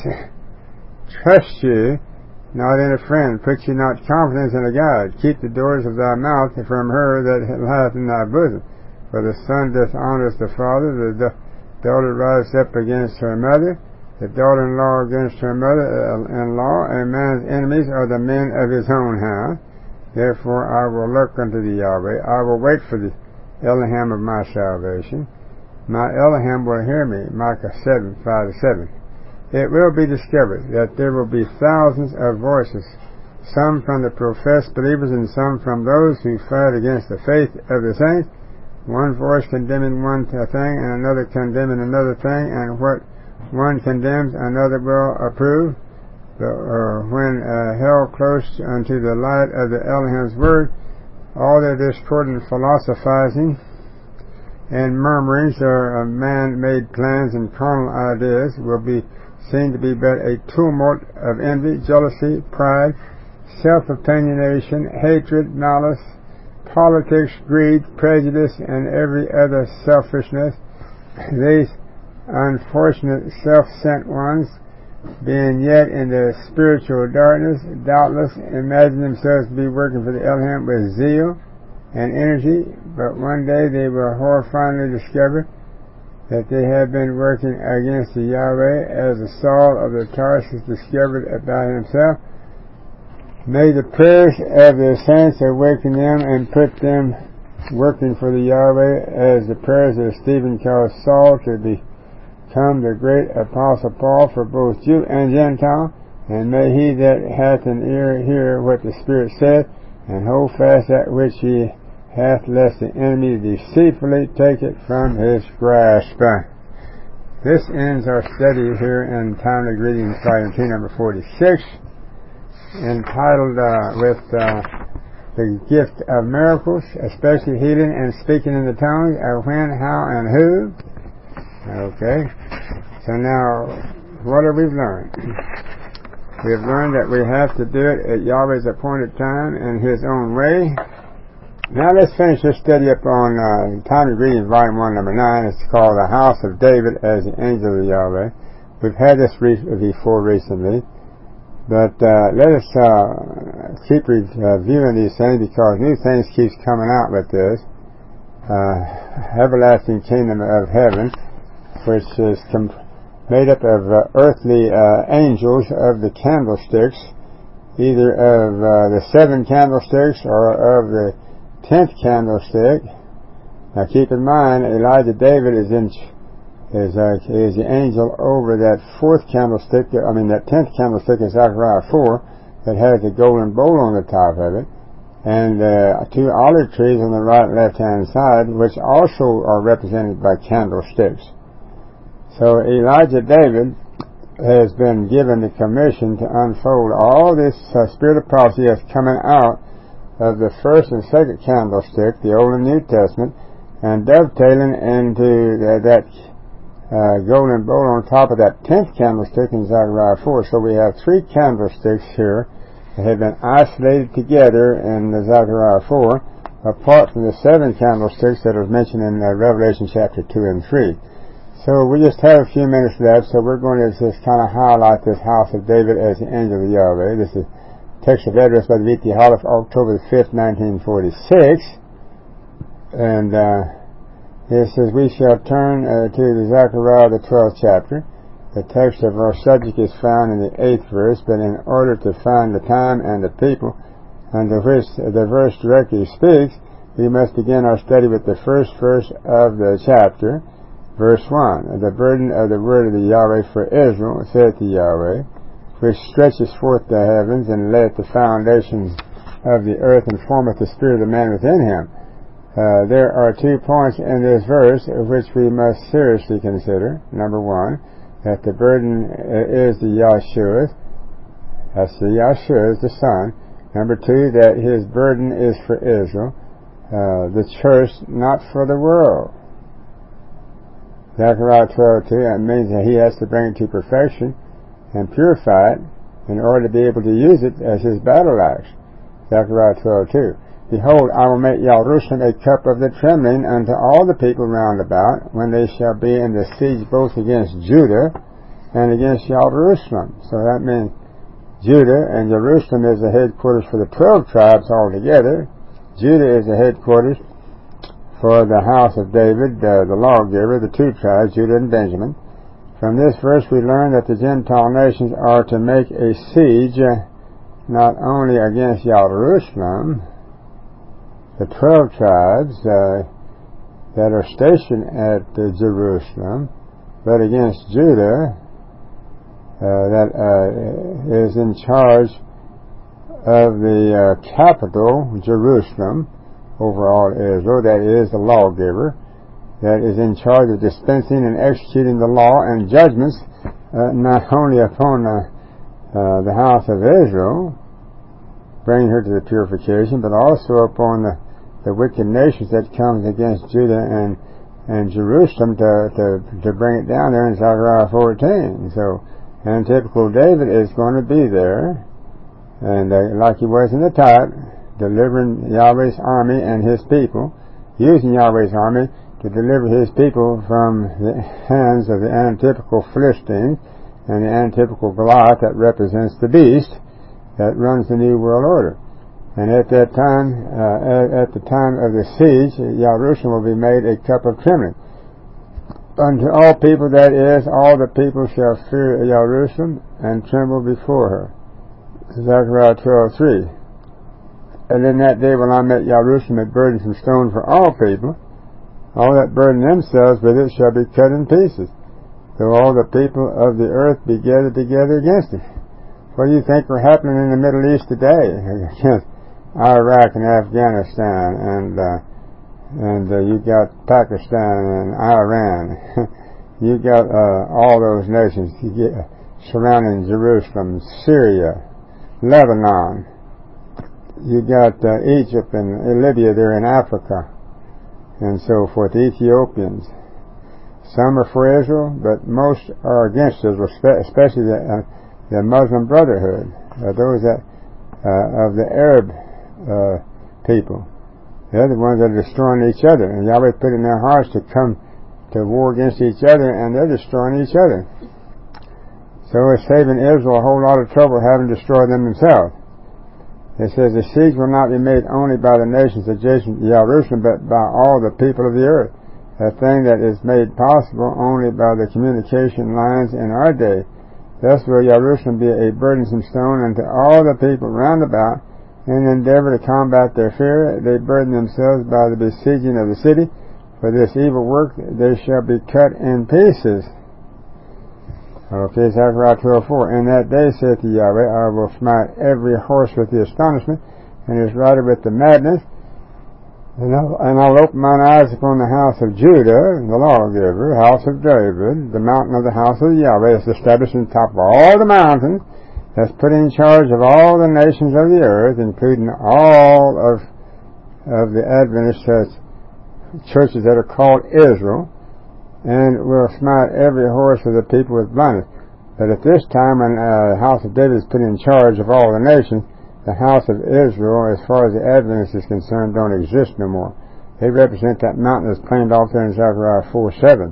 Trust you not in a friend, put you not confidence in a guide. Keep the doors of thy mouth from her that lieth in thy bosom. For the son dishonors the father, the daughter rises up against her mother, the daughter-in-law against her mother-in-law. A man's enemies are the men of his own house. Therefore I will look unto the Yahweh. I will wait for the Elohim of my salvation. My Elohim will hear me. Micah 7, 5-7. It will be discovered that there will be thousands of voices, some from the professed believers and some from those who fight against the faith of the saints, one voice condemning one thing and another condemning another thing, and what one condemns, another will approve. When held close unto the light of the Elohim's word, all their discordant philosophizing and murmurings of man-made plans and carnal ideas will be seen to be but a tumult of envy, jealousy, pride, self-opinionation, hatred, malice, politics, greed, prejudice, and every other selfishness. These unfortunate self-sent ones, being yet in the spiritual darkness, doubtless imagine themselves to be working for the Elohim with zeal and energy, but one day they will horrifyingly discover that they have been working against the Yahweh, as the Saul of the Tarsus discovered about himself. May the prayers of the saints awaken them and put them working for the Yahweh, as the prayers of Stephen caused Saul to become the great Apostle Paul for both Jew and Gentile. And may he that hath an ear hear what the Spirit saith, and hold fast that which he hath, lest the enemy deceitfully take it from his grasp. This ends our study here in Timely Greetings, Volume 2, number 46, entitled with the gift of miracles, especially healing and speaking in the tongues, when, how, and who. Okay, so now, what have we learned? We've learned that we have to do it at Yahweh's appointed time in His own way. Now let's finish this study up on Timely Greetings, Volume 1, number 9. It's called The House of David as the Angel of Yahweh. We've had this before recently, but let us keep reviewing these things, because new things keeps coming out with this. Everlasting Kingdom of Heaven, which is made up of earthly angels of the candlesticks, either of the 7 candlesticks or of the 10th candlestick. Now keep in mind, Elijah David is the angel over that 4th candlestick, that 10th candlestick in Zechariah 4, that has the golden bowl on the top of it, and 2 olive trees on the right and left hand side, which also are represented by candlesticks. So Elijah David has been given the commission to unfold all this spirit of prophecy that's coming out of the 1st and 2nd candlestick, the Old and New Testament, and dovetailing into that golden bowl on top of that 10th candlestick in Zechariah 4. So we have 3 candlesticks here that have been isolated together in Zechariah 4, apart from the 7 candlesticks that are mentioned in Revelation chapter 2 and 3. So we just have a few minutes left, so we're going to just kind of highlight this House of David as the Angel of Yahweh. This is text of address by the V.T. Holliff, October the 5th, 1946. And it says, we shall turn to the Zechariah, the 12th chapter. The text of our subject is found in the 8th verse, but in order to find the time and the people under which the verse directly speaks, we must begin our study with the first verse of the chapter. Verse 1, the burden of the word of the Yahweh for Israel, saith the Yahweh, which stretches forth the heavens, and layeth the foundations of the earth, and formeth the spirit of man within him. There are 2 points in this verse which we must seriously consider. Number 1, that the burden is the Yahshua. That's the Yahshua, is the Son. Number 2, that his burden is for Israel, the church, not for the world. Zechariah 12:2, that means that he has to bring it to perfection and purify it in order to be able to use it as his battle axe. Zechariah 12:2. Behold, I will make Jerusalem a cup of the trembling unto all the people round about, when they shall be in the siege both against Judah and against Jerusalem. So that means Judah and Jerusalem is the headquarters for the 12 tribes altogether. Judah is the headquarters for the house of David, the lawgiver, the 2 tribes, Judah and Benjamin. From this verse we learn that the Gentile nations are to make a siege not only against Jerusalem, the 12 tribes that are stationed at Jerusalem, but against Judah, that is in charge of the capital, Jerusalem, over all Israel, that is the lawgiver, that is in charge of dispensing and executing the law and judgments not only upon the house of Israel, bringing her to the purification, but also upon the wicked nations that comes against Judah and Jerusalem to bring it down there in Zechariah 14. So, and typical David is going to be there, and like he was in the type, delivering Yahweh's army and his people, using Yahweh's army to deliver his people from the hands of the antitypical Philistines and the antitypical Goliath that represents the beast that runs the New World Order. And at that time, at the time of the siege, Jerusalem will be made a cup of trembling. Unto all people, that is, all the people shall fear Jerusalem and tremble before her. Zechariah 12:3. And in that day will I make Jerusalem a burdensome stone for all people. All that burden themselves with it shall be cut in pieces, though all the people of the earth be gathered together against it. What do you think are happening in the Middle East today against Iraq and Afghanistan, and you got Pakistan and Iran? You got all those nations surrounding Jerusalem, Syria, Lebanon. You got Egypt and Libya there in Africa, and so forth, Ethiopians. Some are for Israel, but most are against Israel, especially the Muslim Brotherhood, those that of the Arab people. They're the ones that are destroying each other, and Yahweh put in their hearts to come to war against each other, and they're destroying each other. So it's saving Israel a whole lot of trouble having destroyed them themselves. It says the siege will not be made only by the nations adjacent to Jerusalem, but by all the people of the earth. A thing that is made possible only by the communication lines in our day. Thus will Jerusalem be a burdensome stone unto all the people round about. In endeavor to combat their fear, they burden themselves by the besieging of the city. For this evil work they shall be cut in pieces. Okay, Zechariah 12:4. In that day, saith Yahweh, I will smite every horse with the astonishment, and his rider with the madness. And I'll open mine eyes upon the house of Judah, the lawgiver, house of David, the mountain of the house of Yahweh, that's established on top of all the mountains, that's put in charge of all the nations of the earth, including all of the Adventist churches that are called Israel, and will smite every horse of the people with blindness. But at this time, when the house of David is put in charge of all the nations, the house of Israel, as far as the Adventists is concerned, don't exist no more. They represent that mountain that's claimed off there in Zechariah 4:7.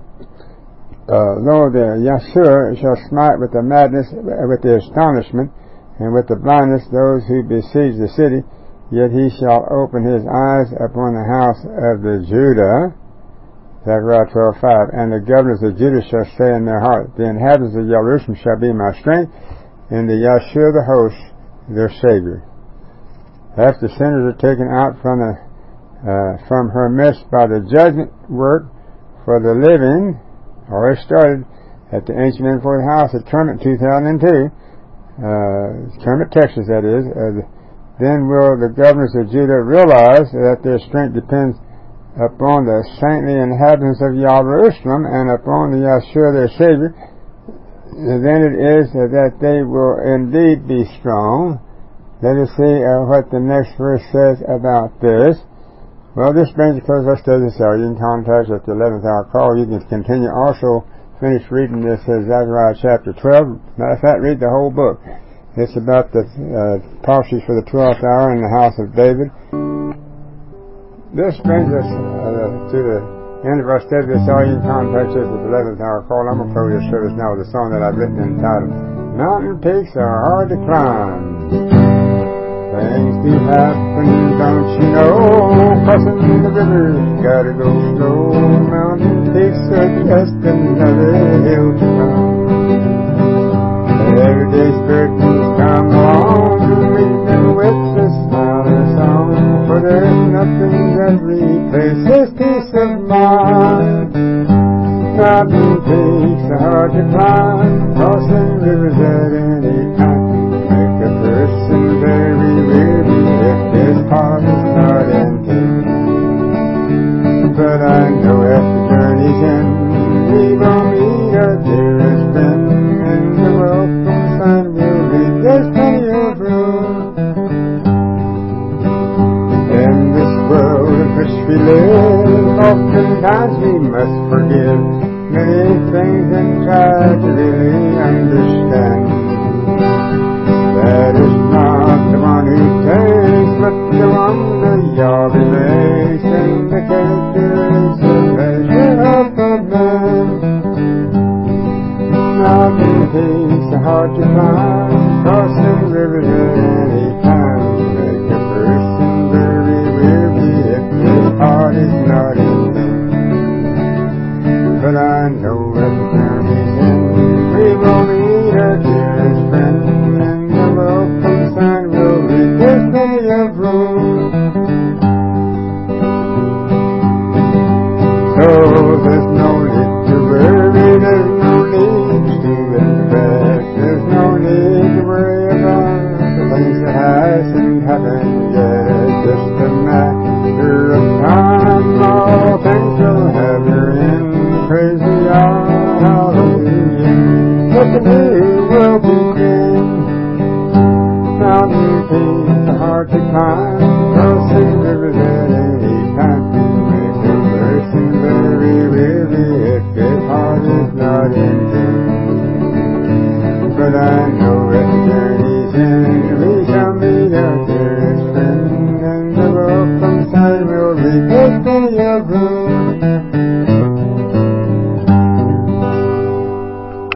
Lo, the Yahshua shall smite with the madness, with the astonishment, and with the blindness those who besiege the city, yet he shall open his eyes upon the house of the Judah, Zechariah 12:5, and the governors of Judah shall say in their heart, the inhabitants of Jerusalem shall be my strength, and the Yahshua the host, their Savior. After sinners are taken out from her midst by the judgment work for the living, already started at the ancient Info House at Kermit 2002, Kermit, Texas, that is, then will the governors of Judah realize that their strength depends upon the saintly inhabitants of Jerusalem and upon the Yahshua their Savior. Then it is that they will indeed be strong. Let us see what the next verse says about this. Well, this brings a close to our study this hour. You can contact us at the 11th hour call. You can continue also finish reading this Zechariah chapter 12. Matter of fact, read the whole book. It's about the prophecies for the 12th hour in the house of David. This brings us to the end of our study this hour. You can contact us at the 11th hour call. I'm going to close this service now with a song that I've written entitled, Mountain Peaks Are Hard to Climb. Things do happen, don't you know? Crossing the river, gotta go slow. Mountain peaks are just another hill to climb. Everyday's burdens come along to meet them with a smile and song. For there's nothing that replaces peace of mind. Mountain peaks are hard to climb, crossing rivers at any time. Make a person very weary if his heart is not empty. But I know at the journey's end we gon' meet our dearest friend, must forgive many things and try to really understand. That is not the one who takes, but the one that Yahweh makes, and the character is the measure of a man. Mountain peaks are hard to climb, crossing rivers at any time make a person very weary if his heart is not in them. But I know at the journey's end we will meet our dearest friend, and the welcome sign will read this day of room. So there's no need to worry, there's no need to invest, there's no need to worry about the things that hasn't happened yet. Just a matter of time, all things will have their end. Praise the Lord, hallelujah, let the new world begin. Mountain peaks are hard to climb, crossing rivers at any time make a person very weary if his heart is not in him. But I know at the journey's end we shall meet our dearest friend, and the welcome sign will read this day of room.